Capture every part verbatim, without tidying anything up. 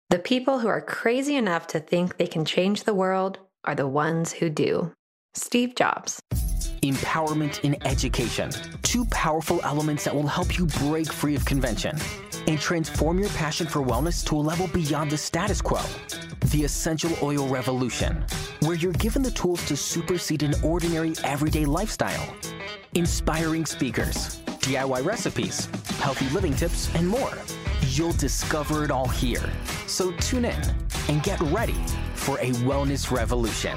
The people who are crazy enough to think they can change the world are the ones who do. Steve Jobs. Empowerment in education. Two powerful elements that will help you break free of convention and transform your passion for wellness to a level beyond the status quo. The Essential Oil Revolution, where you're given the tools to supersede an ordinary everyday lifestyle. Inspiring speakers, D I Y recipes, healthy living tips, and more. You'll discover it all here. So tune in and get ready for a wellness revolution.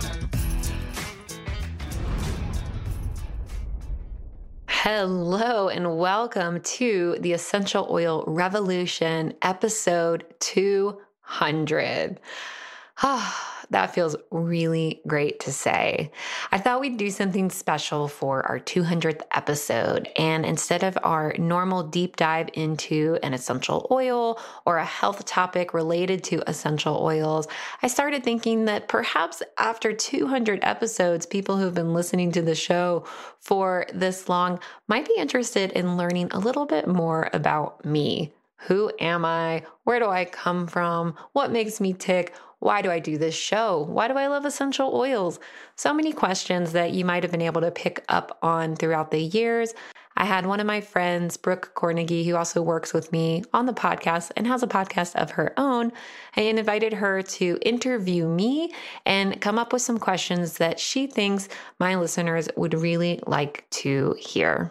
Hello and welcome to the Essential Oil Revolution, episode two hundred. Ah, that feels really great to say. I thought we'd do something special for our two hundredth episode. And instead of our normal deep dive into an essential oil or a health topic related to essential oils, I started thinking that perhaps after two hundred episodes, people who've been listening to the show for this long might be interested in learning a little bit more about me. Who am I? Where do I come from? What makes me tick? Why do I do this show? Why do I love essential oils? So many questions that you might have been able to pick up on throughout the years. I had one of my friends, Brooke Cornegie, who also works with me on the podcast and has a podcast of her own. I invited her to interview me and come up with some questions that she thinks my listeners would really like to hear.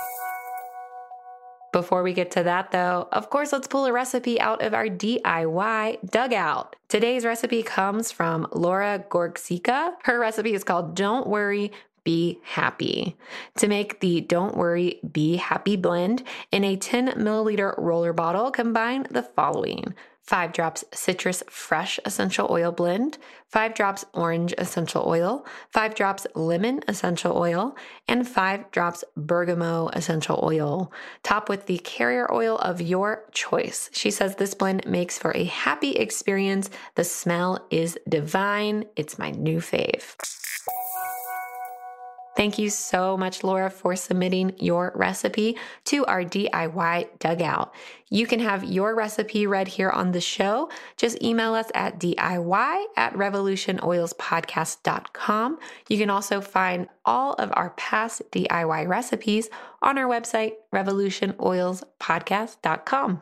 Before we get to that though, of course, let's pull a recipe out of our D I Y dugout. Today's recipe comes from Laura Gorczyca. Her recipe is called Don't Worry, Be Happy. To make the Don't Worry, Be Happy blend in a ten milliliter roller bottle, combine the following: five drops citrus fresh essential oil blend, five drops orange essential oil, five drops lemon essential oil, and five drops bergamot essential oil. Top with the carrier oil of your choice. She says this blend makes for a happy experience. The smell is divine. It's my new fave. Thank you so much, Laura, for submitting your recipe to our D I Y dugout. You can have your recipe read here on the show. Just email us at D I Y at revolution oils podcast dot com. You can also find all of our past D I Y recipes on our website, revolution oils podcast dot com.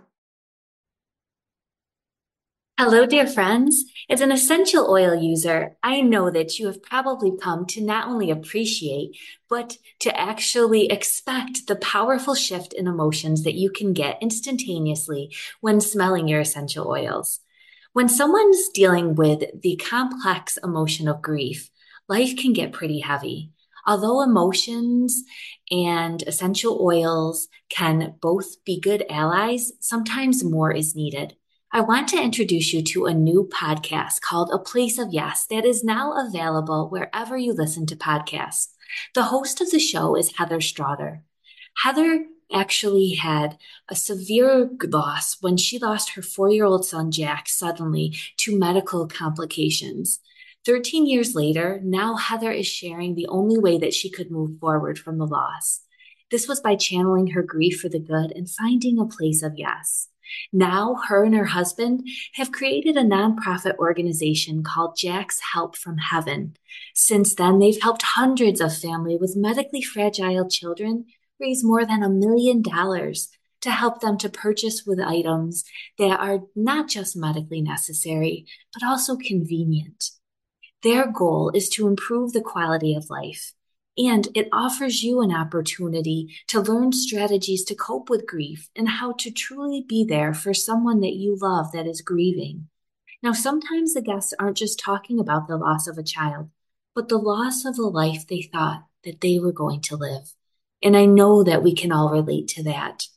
Hello, dear friends. As an essential oil user, I know that you have probably come to not only appreciate, but to actually expect the powerful shift in emotions that you can get instantaneously when smelling your essential oils. When someone's dealing with the complex emotion of grief, life can get pretty heavy. Although emotions and essential oils can both be good allies, sometimes more is needed. I want to introduce you to a new podcast called A Place of Yes that is now available wherever you listen to podcasts. The host of the show is Heather Strother. Heather actually had a severe loss when she lost her four-year-old son, Jack, suddenly to medical complications. thirteen years later, now Heather is sharing the only way that she could move forward from the loss. This was by channeling her grief for the good and finding a place of yes. Now, her and her husband have created a nonprofit organization called Jack's Help from Heaven. Since then, they've helped hundreds of families with medically fragile children raise more than a million dollars to help them to purchase with items that are not just medically necessary, but also convenient. Their goal is to improve the quality of life. And it offers you an opportunity to learn strategies to cope with grief and how to truly be there for someone that you love that is grieving. Now, sometimes the guests aren't just talking about the loss of a child, but the loss of a life they thought that they were going to live. And I know that we can all relate to that.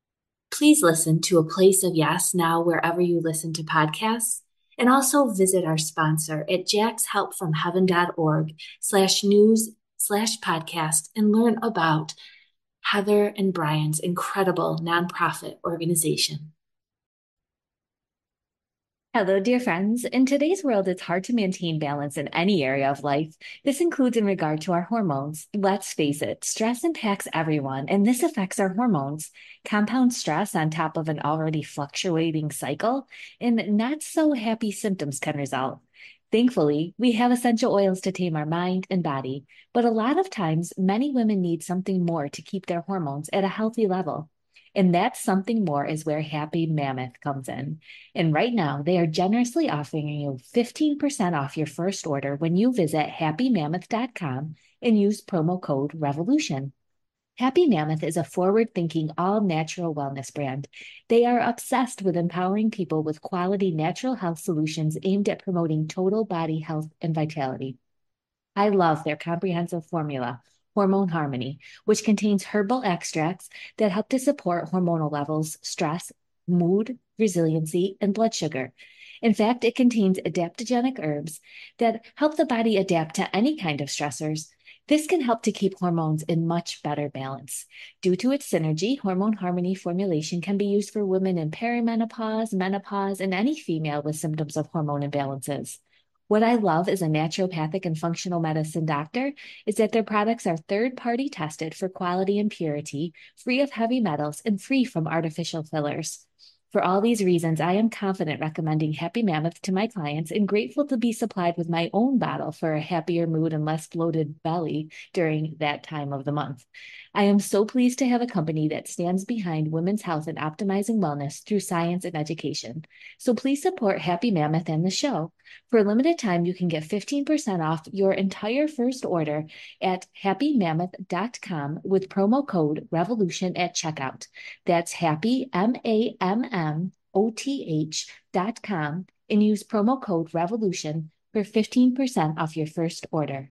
Please listen to A Place of Yes now wherever you listen to podcasts. And also visit our sponsor at jackshelpfromheaven.org slash news slash podcast and learn about Heather and Brian's incredible nonprofit organization. Hello, dear friends. In today's world, it's hard to maintain balance in any area of life. This includes in regard to our hormones. Let's face it, stress impacts everyone, and this affects our hormones. Compound stress on top of an already fluctuating cycle, and not so happy symptoms can result. Thankfully, we have essential oils to tame our mind and body, but a lot of times, many women need something more to keep their hormones at a healthy level. And that something more is where Happy Mammoth comes in. And right now, they are generously offering you fifteen percent off your first order when you visit happy mammoth dot com and use promo code REVOLUTION. Happy Mammoth is a forward-thinking, all-natural wellness brand. They are obsessed with empowering people with quality natural health solutions aimed at promoting total body health and vitality. I love their comprehensive formula, Hormone Harmony, which contains herbal extracts that help to support hormonal levels, stress, mood, resiliency, and blood sugar. In fact, it contains adaptogenic herbs that help the body adapt to any kind of stressors. This can help to keep hormones in much better balance. Due to its synergy, Hormone Harmony formulation can be used for women in perimenopause, menopause, and any female with symptoms of hormone imbalances. What I love as a naturopathic and functional medicine doctor is that their products are third-party tested for quality and purity, free of heavy metals, and free from artificial fillers. For all these reasons, I am confident recommending Happy Mammoth to my clients and grateful to be supplied with my own bottle for a happier mood and less bloated belly during that time of the month. I am so pleased to have a company that stands behind women's health and optimizing wellness through science and education. So please support Happy Mammoth and the show. For a limited time, you can get fifteen percent off your entire first order at happy mammoth dot com with promo code REVOLUTION at checkout. That's happy, M A M M O T H dot com, and use promo code REVOLUTION for fifteen percent off your first order.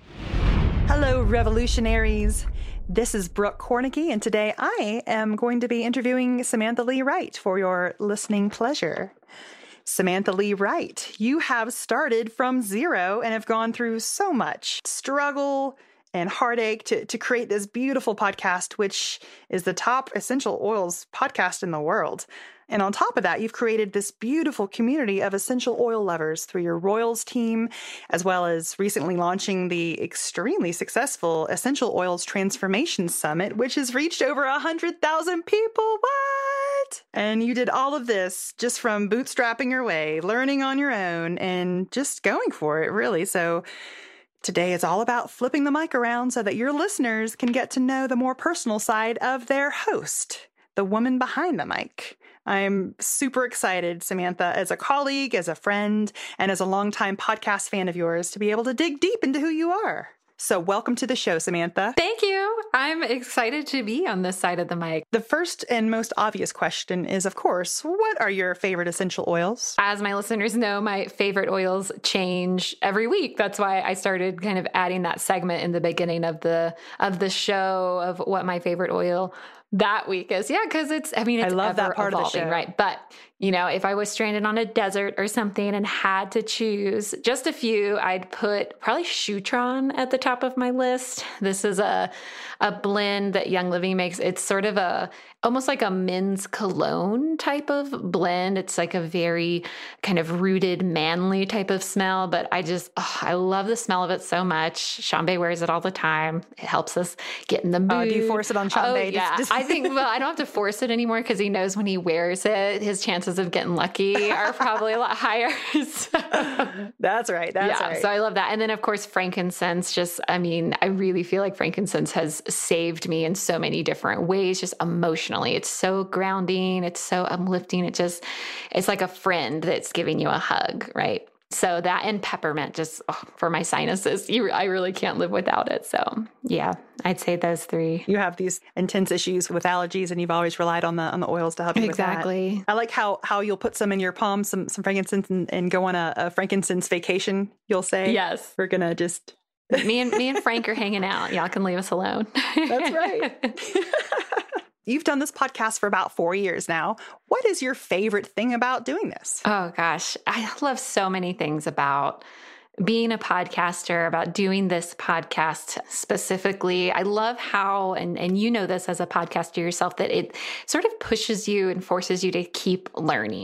Hello, revolutionaries. This is Brooke Cornicky, and today I am going to be interviewing Samantha Lee Wright for your listening pleasure. Samantha Lee Wright, you have started from zero and have gone through so much struggle and heartache to, to create this beautiful podcast, which is the top essential oils podcast in the world. And on top of that, you've created this beautiful community of essential oil lovers through your Royals team, as well as recently launching the extremely successful Essential Oils Transformation Summit, which has reached over one hundred thousand people. What? And you did all of this just from bootstrapping your way, learning on your own, and just going for it, really. So today it's all about flipping the mic around so that your listeners can get to know the more personal side of their host, the woman behind the mic. I'm super excited, Samantha, as a colleague, as a friend, and as a longtime podcast fan of yours to be able to dig deep into who you are. So welcome to the show, Samantha. Thank you. I'm excited to be on this side of the mic. The first and most obvious question is, of course, what are your favorite essential oils? As my listeners know, my favorite oils change every week. That's why I started kind of adding that segment in the beginning of the of the show of what my favorite oil that week is. Yeah, because it's, I mean, it's I love ever that part evolving, of the show. right? But, you know, if I was stranded on a desert or something and had to choose just a few, I'd put probably Shutron at the top of my list. This is a a blend that Young Living makes. It's sort of a, almost like a men's cologne type of blend. It's like a very kind of rooted, manly type of smell, but I just, oh, I love the smell of it so much. Shambe wears it all the time. It helps us get in the mood. Uh, do you force it on Shambe? Oh, yeah. I think, well, I don't have to force it anymore because he knows when he wears it, his chances of getting lucky are probably a lot higher. So, that's right. That's yeah, right. So I love that. And then, of course, frankincense. Just, I mean, I really feel like frankincense has saved me in so many different ways, just emotionally. It's so grounding. It's so uplifting. It just, it's like a friend that's giving you a hug, right? So that and peppermint, just oh, for my sinuses, you, I really can't live without it. So yeah, I'd say those three. You have these intense issues with allergies, and you've always relied on the on the oils to help you exactly. with that. I like how how you'll put some in your palm, some some frankincense, and, and go on a, a frankincense vacation. You'll say, yes, we're gonna just me and me and Frank are hanging out. Y'all can leave us alone. That's right. You've done this podcast for about four years now. What is your favorite thing about doing this? Oh, gosh. I love so many things about being a podcaster, about doing this podcast specifically. I love how, and, and you know this as a podcaster yourself, that it sort of pushes you and forces you to keep learning.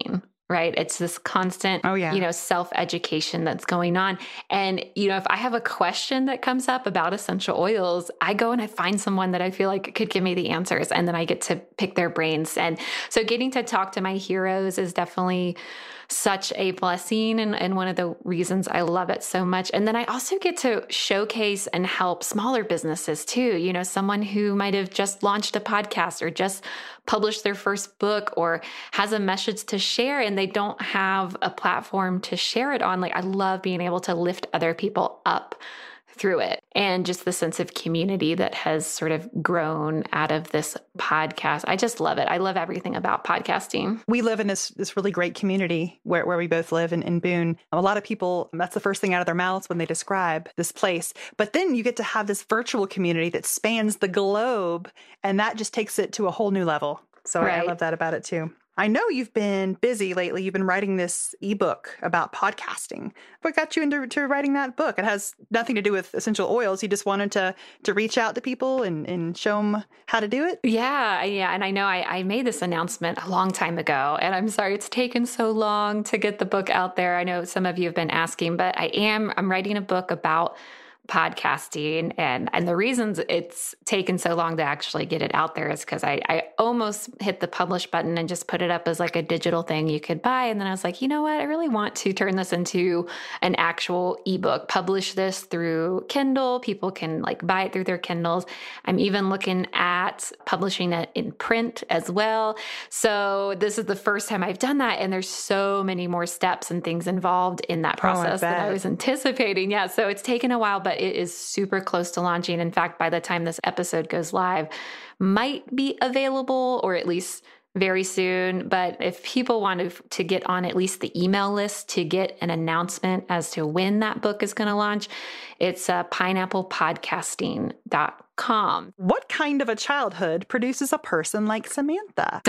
right? It's this constant, oh, yeah. you know, self-education that's going on. And, you know, if I have a question that comes up about essential oils, I go and I find someone that I feel like could give me the answers, and then I get to pick their brains. And so getting to talk to my heroes is definitely such a blessing, and, and one of the reasons I love it so much. And then I also get to showcase and help smaller businesses too. You know, someone who might have just launched a podcast or just published their first book or has a message to share and they don't have a platform to share it on. Like, I love being able to lift other people up through it, and just the sense of community that has sort of grown out of this podcast. I just love it. I love everything about podcasting. We live in this this really great community where, where we both live in, in Boone. A lot of people, that's the first thing out of their mouths when they describe this place. But then you get to have this virtual community that spans the globe, and that just takes it to a whole new level. So right. I love that about it too. I know you've been busy lately. You've been writing this ebook about podcasting. What got you into to writing that book? It has nothing to do with essential oils. You just wanted to to reach out to people and, and show them how to do it? Yeah, yeah. And I know I, I made this announcement a long time ago, and I'm sorry it's taken so long to get the book out there. I know some of you have been asking, but I am, I'm writing a book about podcasting. And, and the reasons it's taken so long to actually get it out there is because I, I almost hit the publish button and just put it up as like a digital thing you could buy. And then I was like, you know what? I really want to turn this into an actual ebook, publish this through Kindle. People can like buy it through their Kindles. I'm even looking at publishing it in print as well. So this is the first time I've done that. And there's so many more steps and things involved in that process oh, I than I was anticipating. Yeah. So it's taken a while, but it is super close to launching. In fact, by the time this episode goes live, might be available, or at least very soon. But if people want to, to get on at least the email list to get an announcement as to when that book is going to launch, it's uh, pineapple podcasting dot com. What kind of a childhood produces a person like Samantha?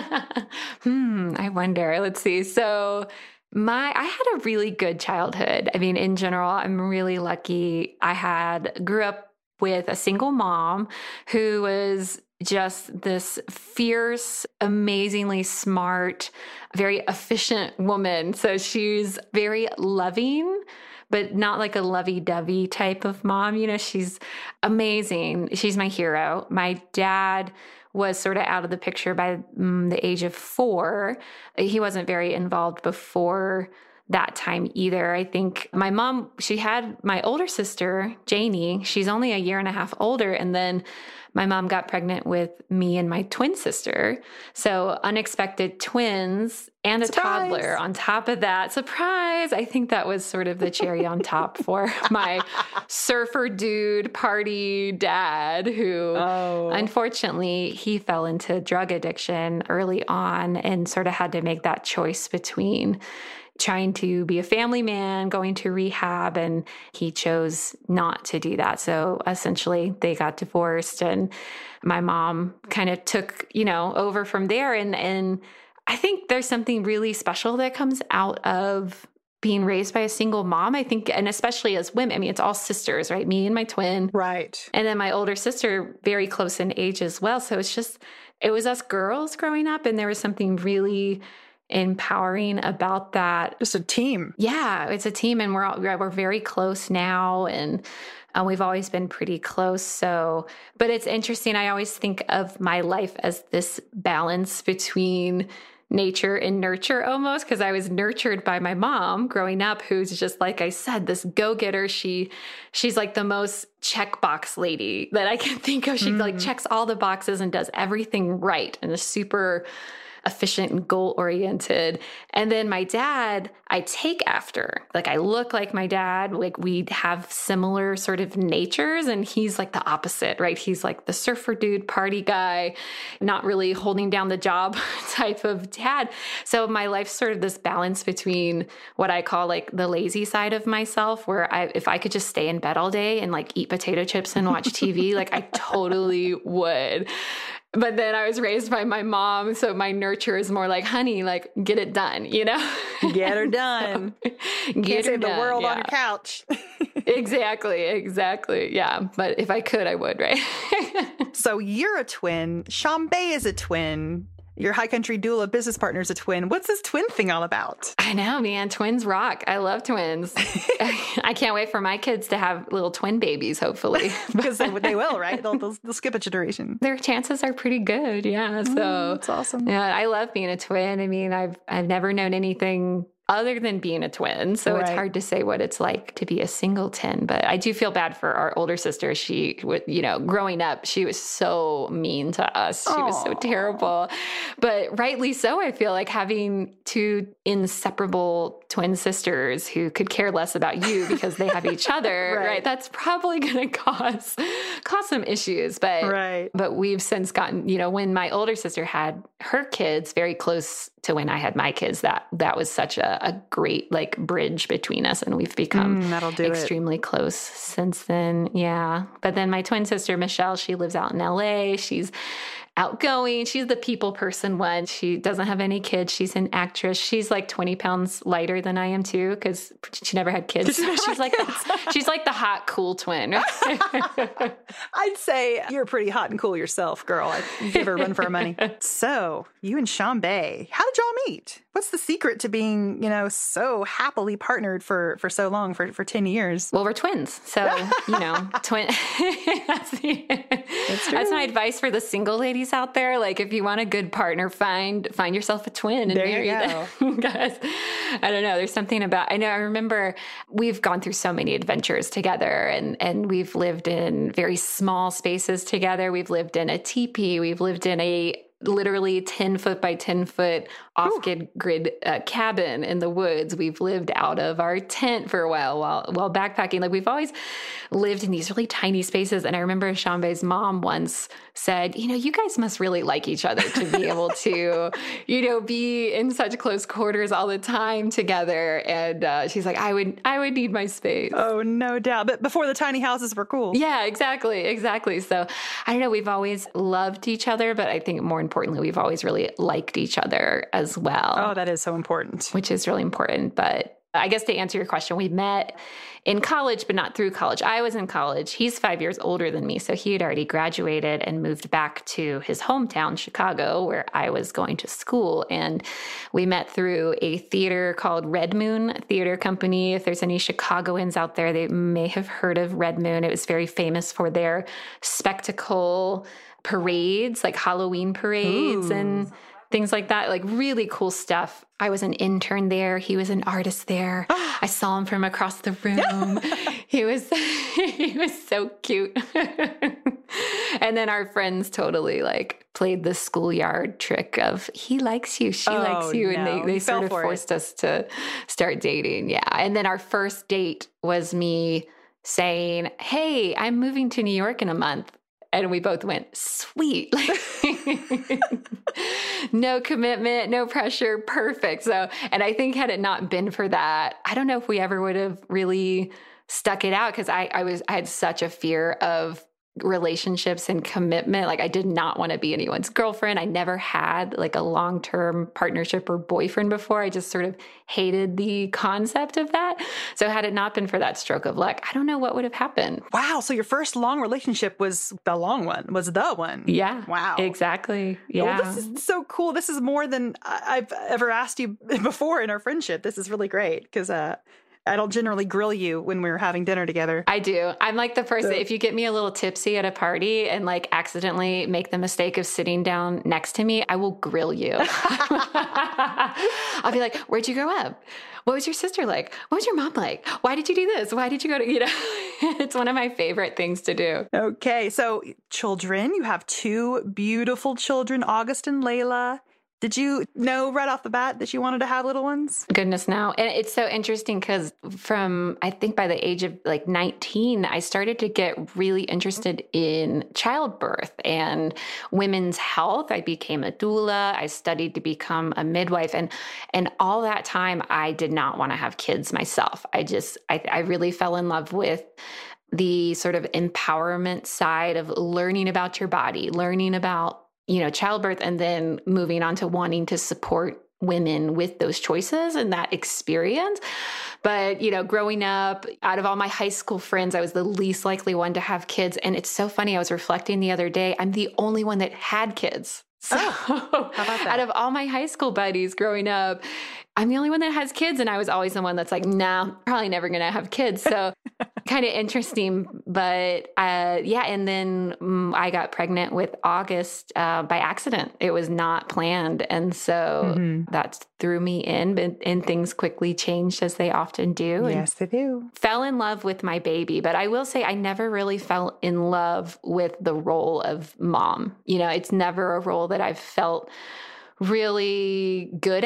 hmm, I wonder. Let's see. So My, I had a really good childhood. I mean, in general, I'm really lucky. I had grew up with a single mom who was just this fierce, amazingly smart, very efficient woman. So she's very loving, but not like a lovey-dovey type of mom. You know, she's amazing. She's my hero. My dad was sort of out of the picture by um, the age of four. He wasn't very involved before that time either. I think my mom, she had my older sister, Janie. She's only a year and a half older. And then my mom got pregnant with me and my twin sister. So unexpected twins and a Surprise. toddler on top of that. Surprise! I think that was sort of the cherry on top for my surfer dude party dad, who oh. unfortunately he fell into drug addiction early on and sort of had to make that choice between trying to be a family man, going to rehab, and he chose not to do that. So essentially they got divorced, and my mom kind of took, you know, over from there. And, and I think there's something really special that comes out of being raised by a single mom, I think, and especially as women. I mean, it's all sisters, right? Me and my twin. Right. And then my older sister, very close in age as well. So it's just, it was us girls growing up, and there was something really empowering about that. Just a team. Yeah, it's a team, and we're all, we're very close now, and uh, we've always been pretty close. So, but it's interesting. I always think of my life as this balance between nature and nurture almost, because I was nurtured by my mom growing up, who's just, like I said, this go-getter. She, she's like the most checkbox lady that I can think of. She mm. like checks all the boxes and does everything right, and is super efficient and goal-oriented. And then my dad, I take after. Like, I look like my dad. Like, we have similar sort of natures, and he's like the opposite, right? He's like the surfer dude, party guy, not really holding down the job type of dad. So my life's sort of this balance between what I call like the lazy side of myself, where I, if I could just stay in bed all day and like eat potato chips and watch T V, like I totally would. But then I was raised by my mom, so my nurture is more like, honey, like, get it done, you know? Get her done. So, get Can't her save done. the world yeah. on your couch. Exactly, exactly. Yeah, but if I could, I would, right? So you're a twin. Shambay is a twin. Your high country doula business partner is a twin. What's this twin thing all about? I know, man. Twins rock. I love twins. I can't wait for my kids to have little twin babies, hopefully. Because they, they will, right? They'll, they'll, they'll skip a generation. Their chances are pretty good. Yeah. So mm, that's awesome. Yeah, I love being a twin. I mean, I've I've never known anything other than being a twin. So right. It's hard to say what it's like to be a singleton, but I do feel bad for our older sister. She, you know, growing up, she was so mean to us. She Aww. was so terrible, but rightly so. I feel like having two inseparable twin sisters who could care less about you because they have each other, right. right? That's probably going to cause, cause some issues, but, right. but we've since gotten, you know, when my older sister had her kids very close to when I had my kids, that, that was such a, a great like bridge between us. And we've become mm, that'll do extremely it. close since then. Yeah. But then my twin sister, Michelle, she lives out in L A. She's outgoing. She's the people person one. She doesn't have any kids. She's an actress. She's like twenty pounds lighter than I am too, because she never had kids. So she's like, the, she's like the hot, cool twin. I'd say you're pretty hot and cool yourself, girl. I'd give her a run for her money. So you and Shambae, how did y'all meet? What's the secret to being, you know, so happily partnered for, for so long, for, for ten years? Well, we're twins. So, you know, twin. that's, the, that's, that's my advice for the single ladies out there. Like, if you want a good partner, find find yourself a twin and there marry them. Because I don't know, there's something about, I know, I remember we've gone through so many adventures together, and, and we've lived in very small spaces together. We've lived in a teepee. We've lived in a literally ten foot by ten foot off-grid uh, cabin in the woods. We've lived out of our tent for a while while while backpacking. Like, we've always lived in these really tiny spaces. And I remember Shambae's mom once said, you know, you guys must really like each other to be able to, you know, be in such close quarters all the time together. And uh, she's like, I would, I would need my space. Oh, no doubt. But before the tiny houses were cool. Yeah, exactly. Exactly. So I don't know, we've always loved each other, but I think more importantly, we've always really liked each other as well. Oh, that is so important. Which is really important. But I guess to answer your question, we met in college, but not through college. I was in college. He's five years older than me. So he had already graduated and moved back to his hometown, Chicago, where I was going to school. And we met through a theater called Red Moon Theater Company. If there's any Chicagoans out there, they may have heard of Red Moon. It was very famous for their spectacle parades, like Halloween parades Ooh. and things like that, like really cool stuff. I was an intern there. He was an artist there. I saw him from across the room. he was, he was so cute. And then our friends totally like played the schoolyard trick of he likes you, she oh, likes you. And no. they, they sort of for forced it. us to start dating. Yeah. And then our first date was me saying, hey, I'm moving to New York in a month. And we both went, sweet. No commitment, no pressure, perfect. So, and I think had it not been for that, I don't know if we ever would have really stuck it out, because I, I was, I had such a fear of relationships and commitment. Like, I did not want to be anyone's girlfriend. I never had like a long-term partnership or boyfriend before. I just sort of hated the concept of that. So had it not been for that stroke of luck, I don't know what would have happened. Wow. So your first long relationship was the long one, was the one. Yeah. Wow. Exactly. Yeah. Well, this is so cool. This is more than I've ever asked you before in our friendship. This is really great because, uh, I don't generally grill you when we're having dinner together. I do. I'm like the person, so, if you get me a little tipsy at a party and like accidentally make the mistake of sitting down next to me, I will grill you. I'll be like, where'd you grow up? What was your sister like? What was your mom like? Why did you do this? Why did you go to, you know, it's one of my favorite things to do. Okay. So children, you have two beautiful children, August and Layla. Did you know right off the bat that you wanted to have little ones? Goodness, no. And it's so interesting because from, I think by the age of like nineteen, I started to get really interested in childbirth and women's health. I became a doula. I studied to become a midwife. And, and all that time, I did not want to have kids myself. I just, I, I really fell in love with the sort of empowerment side of learning about your body, learning about you know, childbirth, and then moving on to wanting to support women with those choices and that experience. But, you know, growing up, out of all my high school friends, I was the least likely one to have kids. And it's so funny. I was reflecting the other day. I'm the only one that had kids. So how about that? Out of all my high school buddies growing up, I'm the only one that has kids. And I was always the one that's like, nah, probably never going to have kids. So kind of interesting. But uh, yeah. And then um, I got pregnant with August uh, by accident. It was not planned. And so mm-hmm. that threw me in, but, and things quickly changed as they often do. Yes, they do. Fell in love with my baby. But I will say I never really fell in love with the role of mom. You know, it's never a role that I've felt really good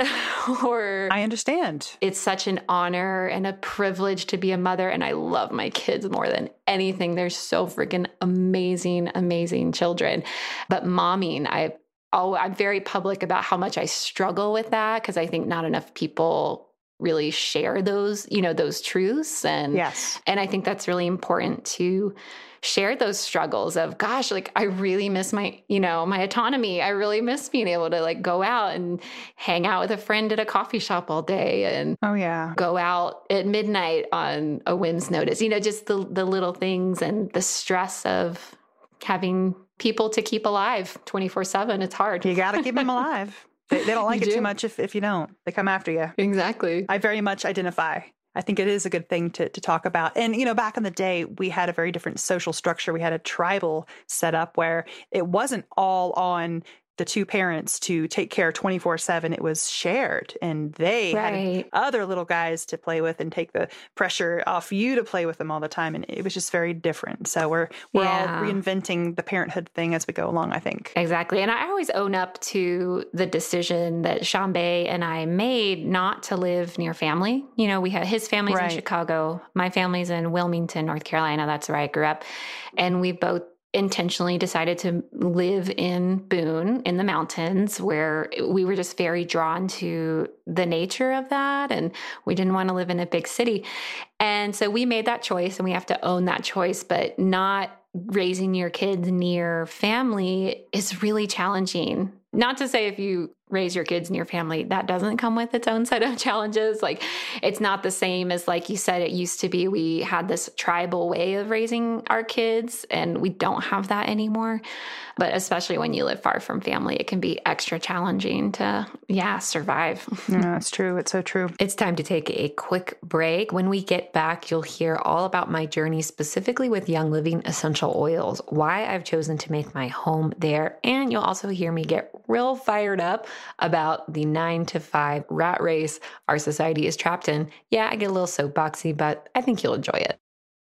at or I understand. It's such an honor and a privilege to be a mother, and I love my kids more than anything. They're so freaking amazing, amazing children. But momming, I oh, I'm very public about how much I struggle with that because I think not enough people really share those, you know, those truths. And yes. And I think that's really important to share those struggles of, gosh, like I really miss my, you know, my autonomy. I really miss being able to like go out and hang out with a friend at a coffee shop all day and oh yeah, go out at midnight on a whim's notice, you know, just the, the little things and the stress of having people to keep alive twenty-four seven. It's hard. You got to keep them alive. They, they don't like you it do. too much if, if you don't. They come after you. Exactly. I very much identify. I think it is a good thing to, to talk about. And, you know, back in the day, we had a very different social structure. We had a tribal setup where it wasn't all on the two parents to take care twenty-four seven. It was shared, and they right. had other little guys to play with and take the pressure off you to play with them all the time. And it was just very different. So we're we're yeah. all reinventing the parenthood thing as we go along, I think. Exactly. And I always own up to the decision that Shambe and I made not to live near family. You know, we had his family's right. in Chicago. My family's in Wilmington, North Carolina. That's where I grew up. And we both intentionally decided to live in Boone in the mountains, where we were just very drawn to the nature of that. And we didn't want to live in a big city. And so we made that choice, and we have to own that choice, but not raising your kids near family is really challenging. Not to say if you raise your kids in your family, that doesn't come with its own set of challenges. Like it's not the same as, like you said, it used to be. We had this tribal way of raising our kids, and we don't have that anymore. But especially when you live far from family, it can be extra challenging to, yeah, survive. No, it's true. It's so true. It's time to take a quick break. When we get back, you'll hear all about my journey, specifically with Young Living essential oils, why I've chosen to make my home there. And you'll also hear me get real fired up about the nine to five rat race our society is trapped in. Yeah, I get a little soapboxy, but I think you'll enjoy it.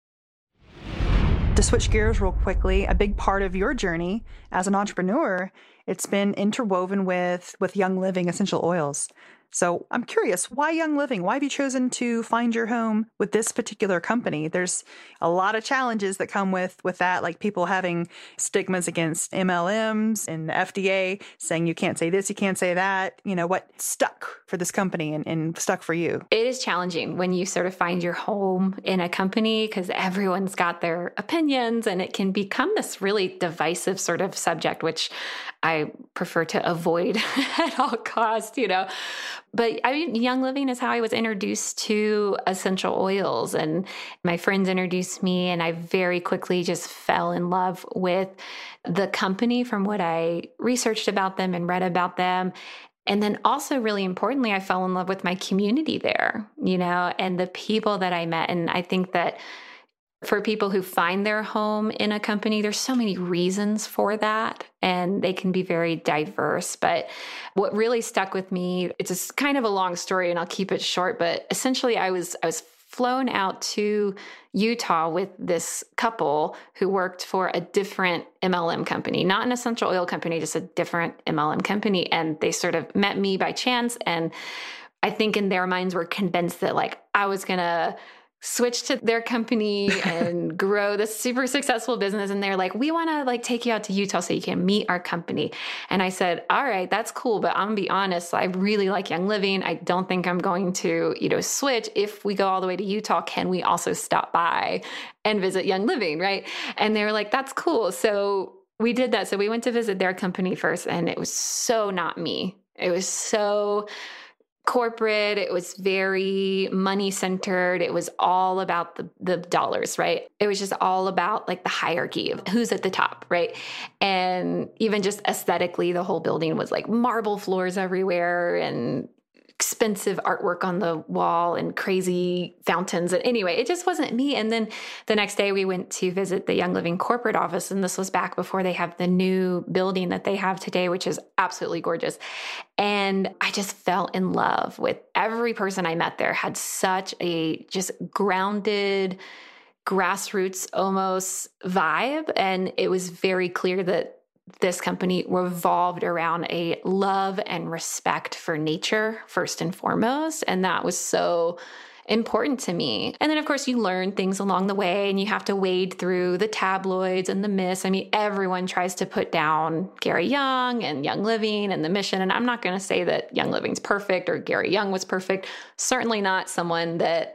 To switch gears real quickly, a big part of your journey as an entrepreneur, it's been interwoven with, with Young Living essential oils. So I'm curious, why Young Living? Why have you chosen to find your home with this particular company? There's a lot of challenges that come with, with that, like people having stigmas against M L Ms and the F D A saying you can't say this, you can't say that. You know, what stuck for this company and, and stuck for you? It is challenging when you sort of find your home in a company because everyone's got their opinions, and it can become this really divisive sort of subject, which I prefer to avoid at all costs, you know. But I mean, Young Living is how I was introduced to essential oils, and my friends introduced me, and I very quickly just fell in love with the company from what I researched about them and read about them. And then also really importantly, I fell in love with my community there, you know, and the people that I met. And I think that for people who find their home in a company, there's so many reasons for that, and they can be very diverse. But what really stuck with me, it's a, kind of a long story, and I'll keep it short, but essentially I was I was flown out to Utah with this couple who worked for a different M L M company, not an essential oil company, just a different M L M company. And they sort of met me by chance, and I think in their minds were convinced that like I was going to switch to their company and grow this super successful business. And they're like, we want to like take you out to Utah so you can meet our company. And I said, all right, that's cool. But I'm gonna be honest, I really like Young Living. I don't think I'm going to, you know, switch. If we go all the way to Utah, can we also stop by and visit Young Living? Right. And they were like, that's cool. So we did that. So we went to visit their company first, and it was so not me. It was so corporate. It was very money centered. It was all about the, the dollars, right? It was just all about like the hierarchy of who's at the top, right? And even just aesthetically, the whole building was like marble floors everywhere and expensive artwork on the wall and crazy fountains. And anyway, it just wasn't me. And then the next day we went to visit the Young Living corporate office. And this was back before they have the new building that they have today, which is absolutely gorgeous. And I just fell in love with every person I met there. Had such a just grounded, grassroots almost vibe. And it was very clear that this company revolved around a love and respect for nature first and foremost. And that was so important to me. And then of course you learn things along the way and you have to wade through the tabloids and the myths. I mean, everyone tries to put down Gary Young and Young Living and the mission. And I'm not going to say that Young Living's perfect or Gary Young was perfect. Certainly not someone that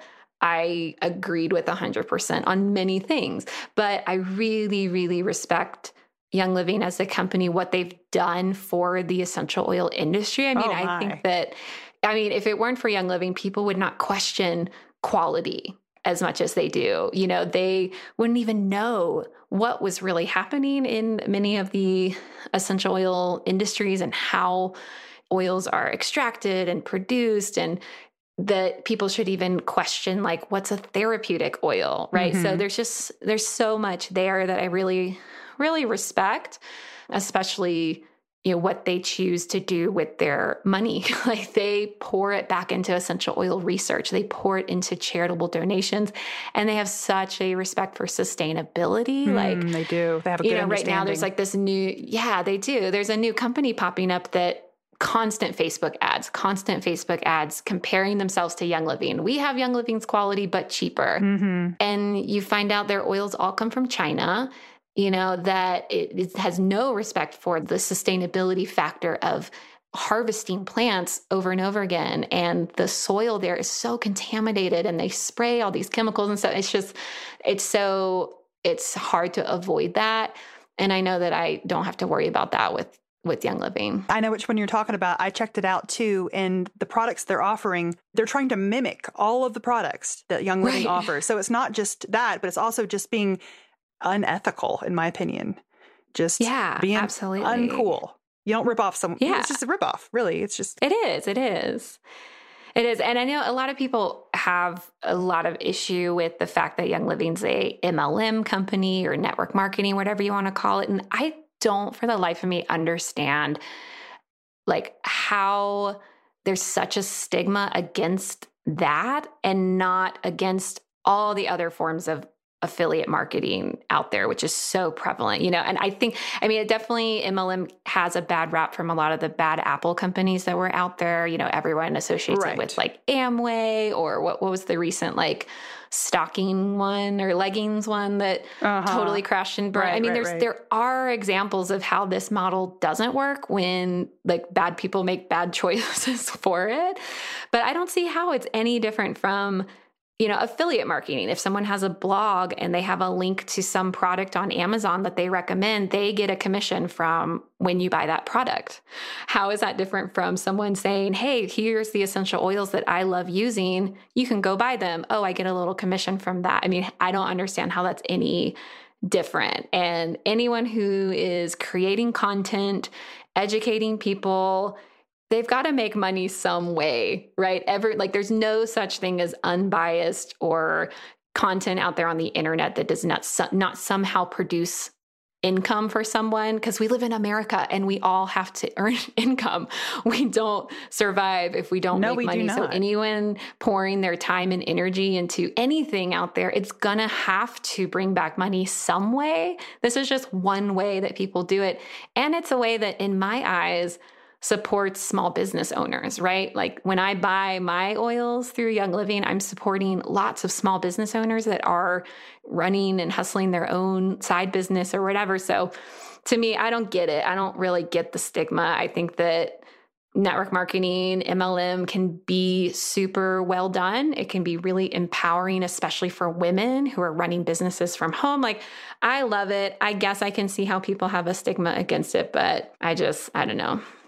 I agreed with one hundred percent on many things. But I really, really respect Young Living as a company, what they've done for the essential oil industry. I mean, Oh, I my. think that, I mean, if it weren't for Young Living, people would not question quality as much as they do. You know, they wouldn't even know what was really happening in many of the essential oil industries and how oils are extracted and produced, and that people should even question, like, what's a therapeutic oil, right? Mm-hmm. So there's just, there's so much there that I really really respect, especially, you know, what they choose to do with their money. Like they pour it back into essential oil research. They pour it into charitable donations, and they have such a respect for sustainability. Mm, like they do. They have a good you know, right now there's understanding. like this new, yeah, they do. There's a new company popping up that constant Facebook ads, constant Facebook ads comparing themselves to Young Living. We have Young Living's quality, but cheaper. Mm-hmm. And you find out their oils all come from China. You know, that it, it has no respect for the sustainability factor of harvesting plants over and over again. And the soil there is so contaminated and they spray all these chemicals and stuff. It's just, it's so, it's hard to avoid that. And I know that I don't have to worry about that with, with Young Living. I know which one you're talking about. I checked it out too. And the products they're offering, they're trying to mimic all of the products that Young Living Right. offers. So it's not just that, but it's also just being unethical, in my opinion. Just Yeah, being absolutely. uncool. You don't rip off someone. Yeah. It's just a rip off, really. It's just. It is. It is. It is. And I know a lot of people have a lot of issue with the fact that Young Living's a M L M company or network marketing, whatever you want to call it. And I don't, for the life of me, understand like how there's such a stigma against that and not against all the other forms of affiliate marketing out there, which is so prevalent, you know. And I think, I mean, it definitely, M L M has a bad rap from a lot of the bad Apple companies that were out there. You know, everyone associates Right. it with like Amway, or what, what was the recent like stocking one or leggings one that Uh-huh. totally crashed and burned. Right, I mean, right, there's, right. there are examples of how this model doesn't work when like bad people make bad choices for it. But I don't see how it's any different from, you know, affiliate marketing. If someone has a blog and they have a link to some product on Amazon that they recommend, they get a commission from when you buy that product. How is that different from someone saying, hey, here's the essential oils that I love using. You can go buy them. Oh, I get a little commission from that. I mean, I don't understand how that's any different. And anyone who is creating content, educating people, they've got to make money some way, right? Every, like there's no such thing as unbiased or content out there on the internet that does not, not somehow produce income for someone, because we live in America and we all have to earn income. We don't survive if we don't No, make we do money. So not. anyone pouring their time and energy into anything out there, it's gonna have to bring back money some way. This is just one way that people do it. And it's a way that, in my eyes, supports small business owners, right? Like when I buy my oils through Young Living, I'm supporting lots of small business owners that are running and hustling their own side business or whatever. So to me, I don't get it. I don't really get the stigma. I think that network marketing, M L M can be super well done. It can be really empowering, especially for women who are running businesses from home. Like, I love it. I guess I can see how people have a stigma against it, but I just, I don't know.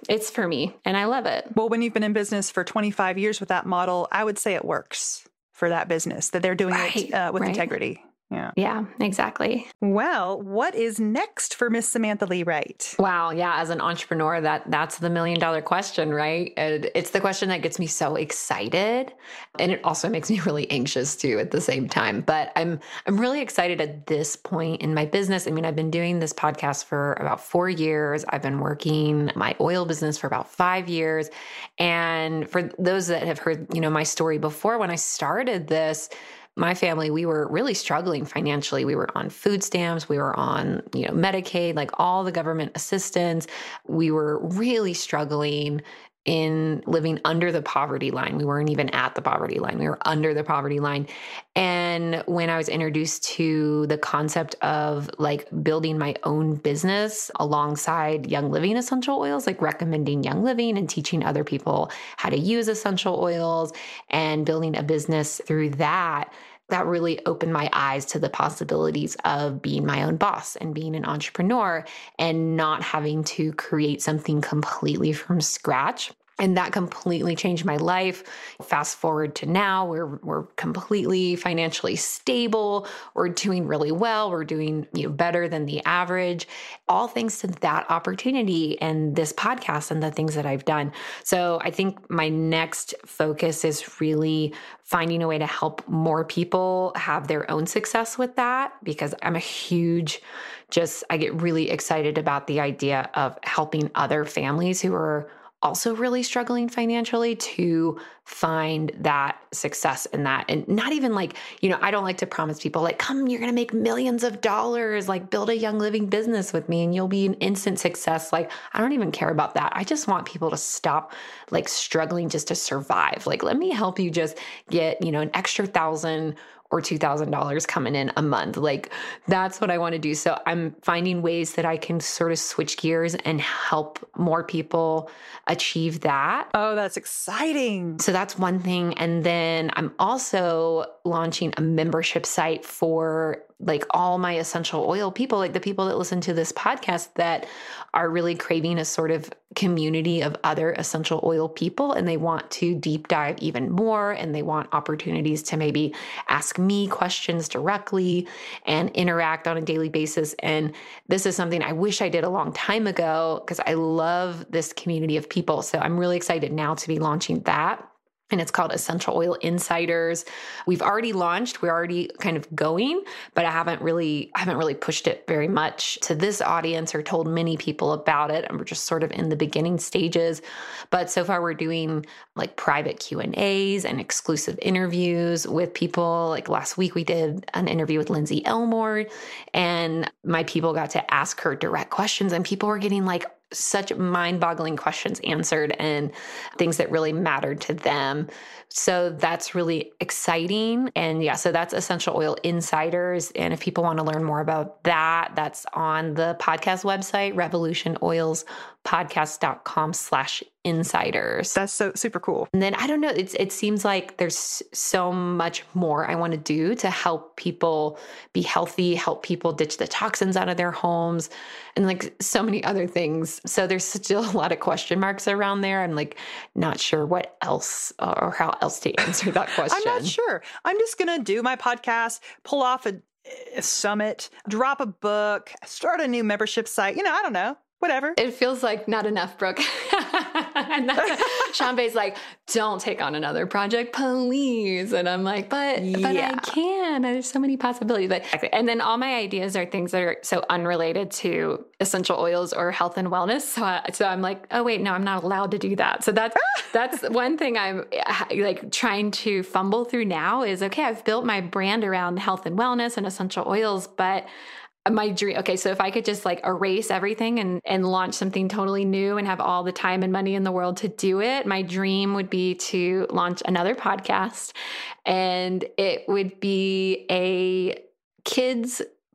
It's for me and I love it. Well, when you've been in business for twenty-five years with that model, I would say it works for that business, that they're doing right, it uh, with right. integrity. Yeah. Yeah, exactly. Well, what is next for Miss Samantha Lee Wright? Wow. Yeah. As an entrepreneur, that that's the million dollar question, right? And it's the question that gets me so excited. And it also makes me really anxious too at the same time. But I'm, I'm really excited at this point in my business. I mean, I've been doing this podcast for about four years. I've been working my oil business for about five years. And for those that have heard, you know, my story before, when I started this, my family, we were really struggling financially. We were on food stamps. We were on, you know, Medicaid, like all the government assistance. We were really struggling in living under the poverty line. We weren't even at the poverty line. We were under the poverty line. And when I was introduced to the concept of like building my own business alongside Young Living essential oils, like recommending Young Living and teaching other people how to use essential oils and building a business through that, that really opened my eyes to the possibilities of being my own boss and being an entrepreneur and not having to create something completely from scratch. And that completely changed my life. Fast forward to now, we're we're completely financially stable. We're doing really well. We're doing, you know, better than the average, all thanks to that opportunity and this podcast and the things that I've done. So I think my next focus is really finding a way to help more people have their own success with that, because I'm a huge, just, I get really excited about the idea of helping other families who are also really struggling financially to find that success in that. And not even like, you know, I don't like to promise people like, come, you're going to make millions of dollars, like build a Young Living business with me and you'll be an instant success. Like, I don't even care about that. I just want people to stop like struggling just to survive. Like, let me help you just get, you know, an extra thousand or two thousand dollars coming in a month. Like, that's what I want to do. So I'm finding ways that I can sort of switch gears and help more people achieve that. Oh, that's exciting. So that's one thing. And then I'm also launching a membership site for like all my essential oil people, like the people that listen to this podcast that are really craving a sort of community of other essential oil people. And they want to deep dive even more. And they want opportunities to maybe ask me questions directly and interact on a daily basis. And this is something I wish I did a long time ago because I love this community of people. So I'm really excited now to be launching that. And it's called Essential Oil Insiders. We've already launched. We're already kind of going, but I haven't really, I haven't really pushed it very much to this audience or told many people about it. And we're just sort of in the beginning stages. But so far we're doing like private Q and A's and exclusive interviews with people. Like last week we did an interview with Lindsay Elmore and my people got to ask her direct questions and people were getting like such mind-boggling questions answered and things that really mattered to them. So that's really exciting. And yeah, so that's Essential Oil Insiders. And if people want to learn more about that, that's on the podcast website, revolution oils podcast dot com slash insiders. That's so super cool. And then I don't know, it's, it seems like there's so much more I want to do to help people be healthy, help people ditch the toxins out of their homes and like so many other things. So there's still a lot of question marks around there. I'm like, not sure what else or how else to answer that question. I'm not sure. I'm just going to do my podcast, pull off a, a summit, drop a book, start a new membership site. You know, I don't know. Whatever. It feels like not enough, Brooke. And that's, Sean Bay's like, don't take on another project, please. And I'm like, but, yeah. but I can. There's so many possibilities. But, and then all my ideas are things that are so unrelated to essential oils or health and wellness. So, I, so I'm like, oh wait, no, I'm not allowed to do that. So that's, that's one thing I'm like trying to fumble through now is, okay, I've built my brand around health and wellness and essential oils, but my dream, okay, so if I could just like erase everything and, and launch something totally new and have all the time and money in the world to do it, my dream would be to launch another podcast. And it would be a kids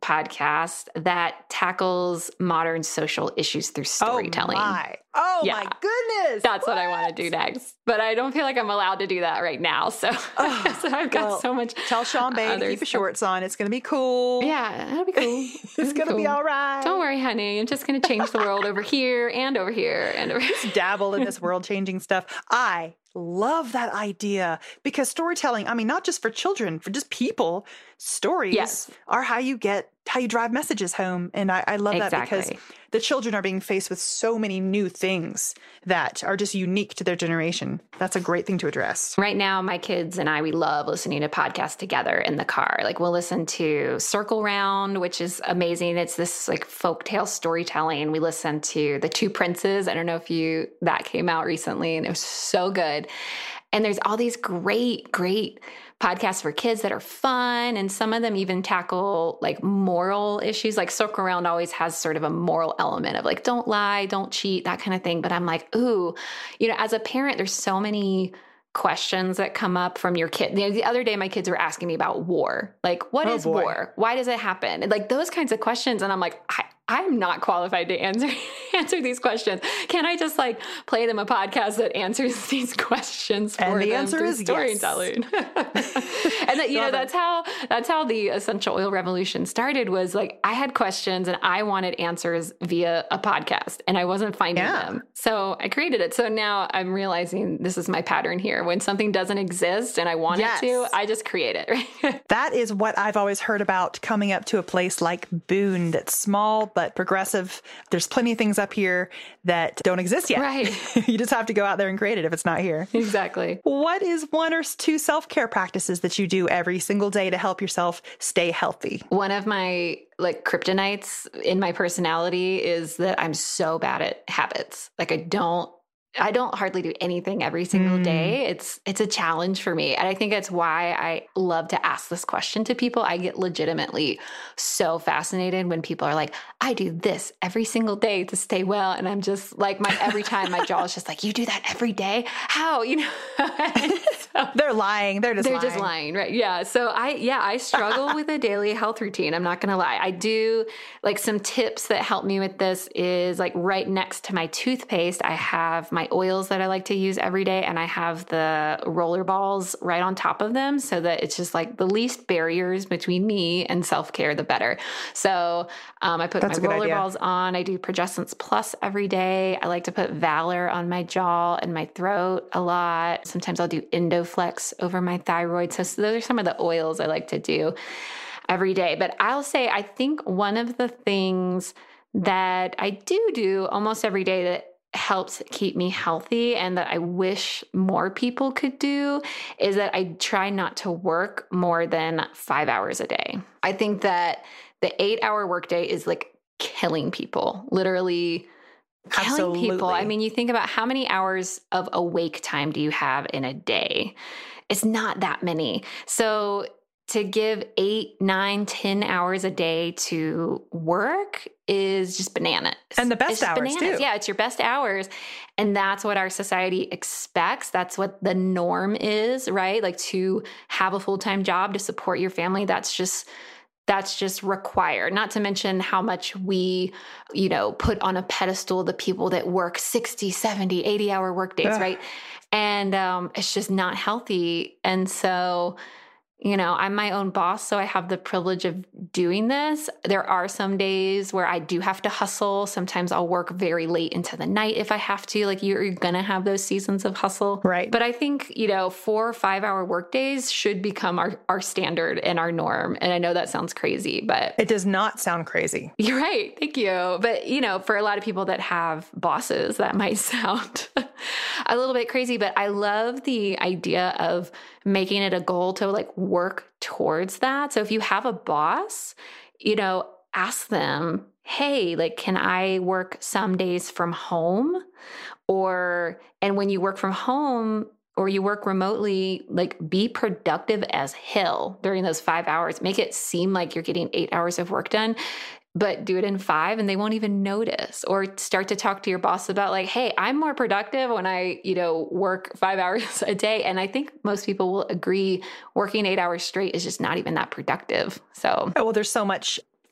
podcast that tackles modern social issues through storytelling. Oh my, oh Yeah. my goodness. That's what? what I want to do next. But I don't feel like I'm allowed to do that right now. So, Oh, so I've got well, so much. Tell Sean Bay to other keep his stuff. shorts on. It's going to be cool. Yeah, that'll be cool. It's going to be all right. Don't worry, honey. I'm just going to change the world over here and over here and over here. Dabble in this world changing stuff. I love that idea because storytelling, I mean, not just for children, for just people, stories Yes. are how you get, how you drive messages home. And I, I love that because Exactly. the children are being faced with so many new things that are just unique to their generation. That's a great thing to address. Right now, my kids and I, we love listening to podcasts together in the car. Like we'll listen to Circle Round, which is amazing. It's this like folktale storytelling. We listen to The Two Princes. I don't know if you, that came out recently and it was so good. And there's all these great, great podcasts for kids that are fun. And some of them even tackle like moral issues. Like Circle Around always has sort of a moral element of like, don't lie, don't cheat, that kind of thing. But I'm like, ooh, you know, as a parent, there's so many questions that come up from your kid. The, the other day, my kids were asking me about war. Like, what Oh, is boy. war? Why does it happen? And like those kinds of questions. And I'm like, I, I'm not qualified to answer answer these questions. Can I just like play them a podcast that answers these questions for And the them answer through is yes. storytelling? And that, you know, Love it. that's how that's how the essential oil revolution started. Was like I had questions and I wanted answers via a podcast, and I wasn't finding Yeah. them. So I created it. So now I'm realizing this is my pattern here. When something doesn't exist and I want Yes. it to, I just create it. Right? That is what I've always heard about coming up to a place like Boone that's small but progressive. There's plenty of things up here that don't exist yet. Right. You just have to go out there and create it if it's not here. Exactly. What is one or two self-care practices that you do every single day to help yourself stay healthy? One of my like kryptonites in my personality is that I'm so bad at habits. Like I don't I don't hardly do anything every single Mm. day. It's it's a challenge for me. And I think that's why I love to ask this question to people. I get legitimately so fascinated when people are like, I do this every single day to stay well. And I'm just like, my every time my jaw is just like, you do that every day? How? You know? So- They're lying. They're just they're lying. just lying, right? Yeah. So I, yeah, I struggle with a daily health routine. I'm not going to lie. I do like some tips that help me with this is like right next to my toothpaste, I have my oils that I like to use every day. And I have the roller balls right on top of them so that it's just like the least barriers between me and self-care, the better. So um, I put That's a my good roller idea. balls on. I do Progessence Plus every day. I like to put Valor on my jaw and my throat a lot. Sometimes I'll do Endoflex over my thyroid. So, so those are some of the oils I like to do every day. But I'll say, I think one of the things that I do do almost every day that helps keep me healthy and that I wish more people could do is that I try not to work more than five hours a day. I think that the eight hour workday is like killing people, literally killing Absolutely. people. I mean, you think about how many hours of awake time do you have in a day? It's not that many. So to give eight, nine, ten hours a day to work is just bananas. And the best It's just hours, bananas. too. Yeah, it's your best hours. And that's what our society expects. That's what the norm is, right? Like to have a full-time job to support your family. That's just that's just required. Not to mention how much we, you know, put on a pedestal the people that work sixty, seventy, eighty hour work days, Ugh. right? And um, it's just not healthy. And so, you know, I'm my own boss, so I have the privilege of doing this. There are some days where I do have to hustle. Sometimes I'll work very late into the night if I have to. Like you're, you're going to have those seasons of hustle. Right. But I think, you know, four or five hour work days should become our, our standard and our norm. And I know that sounds crazy, but It does not sound crazy. you're right. Thank you. But, you know, for a lot of people that have bosses, that might sound a little bit crazy, but I love the idea of making it a goal to like work towards that. So if you have a boss, you know, ask them, hey, like, can I work some days from home? Or, and when you work from home, or you work remotely, like be productive as hell during those five hours. Make it seem like you're getting eight hours of work done, but do it in five and they won't even notice. Or start to talk to your boss about like, hey, I'm more productive when I, you know, work five hours a day. And I think most people will agree working eight hours straight is just not even that productive. So Oh, well, there's so much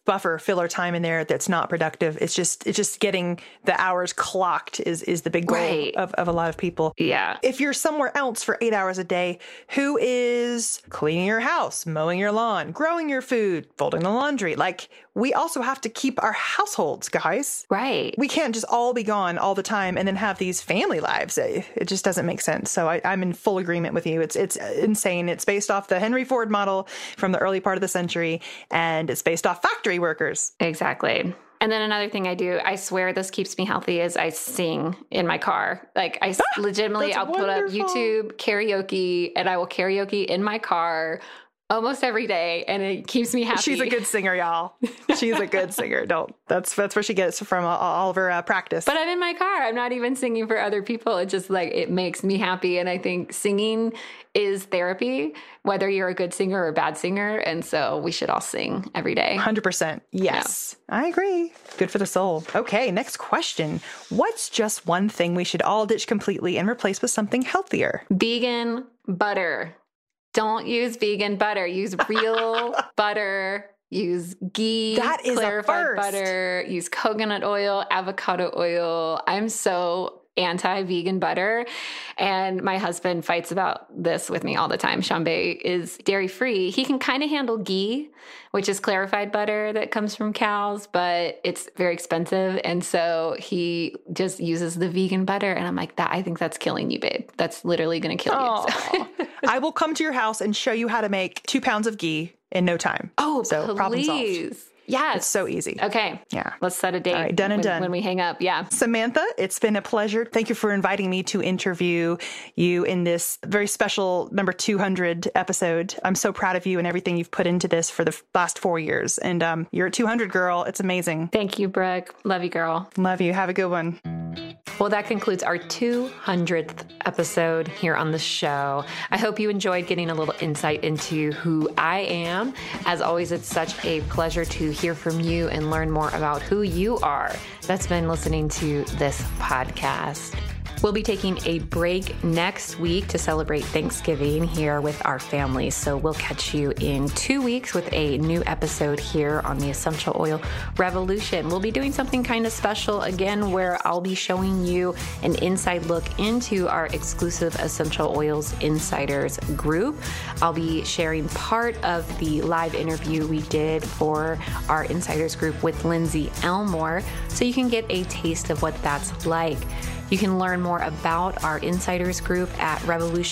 buffer filler time in there that's not productive. It's just it's just getting the hours clocked is is the big goal right. of, of a lot of people. Yeah. If you're somewhere else for eight hours a day, who is cleaning your house, mowing your lawn, growing your food, folding the laundry? Like, we also have to keep our households, guys. Right. We can't just all be gone all the time and then have these family lives. It just doesn't make sense. So I, I'm in full agreement with you. It's it's insane. It's based off the Henry Ford model from the early part of the century, and it's based off factory workers. Exactly. And then another thing I do, I swear this keeps me healthy, is I sing in my car. Like I ah, legitimately, I'll wonderful. put up YouTube karaoke and I will karaoke in my car almost every day, and it keeps me happy. She's a good singer, y'all. She's a good singer. Don't. That's that's where she gets from all, all of her uh, practice. But I'm in my car. I'm not even singing for other people. It just like it makes me happy, and I think singing is therapy, whether you're a good singer or a bad singer. And so we should all sing every day. one hundred percent. Yes, yeah. I agree. Good for the soul. Okay, next question. What's just one thing we should all ditch completely and replace with something healthier? Vegan butter. Don't use vegan butter. Use real butter. Use ghee, that is clarified butter. Use coconut oil, avocado oil. I'm so anti-vegan butter. And my husband fights about this with me all the time. Shambe is dairy-free. He can kind of handle ghee, which is clarified butter that comes from cows, but it's very expensive. And so he just uses the vegan butter. And I'm like, that I think that's killing you, babe. That's literally going to kill you. So. I will come to your house and show you how to make two pounds of ghee in no time. Oh, so please. Problem solved. Yes. It's so easy. Okay. Yeah. Let's set a date. All right, done and when, done. When we hang up. Yeah. Samantha, it's been a pleasure. Thank you for inviting me to interview you in this very special number two hundred episode. I'm so proud of you and everything you've put into this for the last four years. And um, you're a two hundred girl. It's amazing. Thank you, Brooke. Love you, girl. Love you. Have a good one. Well, that concludes our two hundredth episode here on the show. I hope you enjoyed getting a little insight into who I am. As always, it's such a pleasure to hear from you and learn more about who you are that's been listening to this podcast. We'll be taking a break next week to celebrate Thanksgiving here with our families. So we'll catch you in two weeks with a new episode here on the Essential Oil Revolution. We'll be doing something kind of special again, where I'll be showing you an inside look into our exclusive Essential Oils Insiders group. I'll be sharing part of the live interview we did for our Insiders group with Lindsay Elmore, so you can get a taste of what that's like. You can learn more about our insiders group at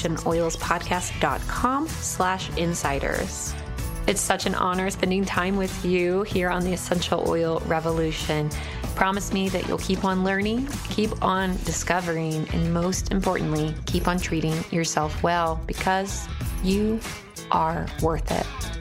revolutionoilspodcast.com slash insiders. It's such an honor spending time with you here on the Essential Oil Revolution. Promise me that you'll keep on learning, keep on discovering, and most importantly, keep on treating yourself well, because you are worth it.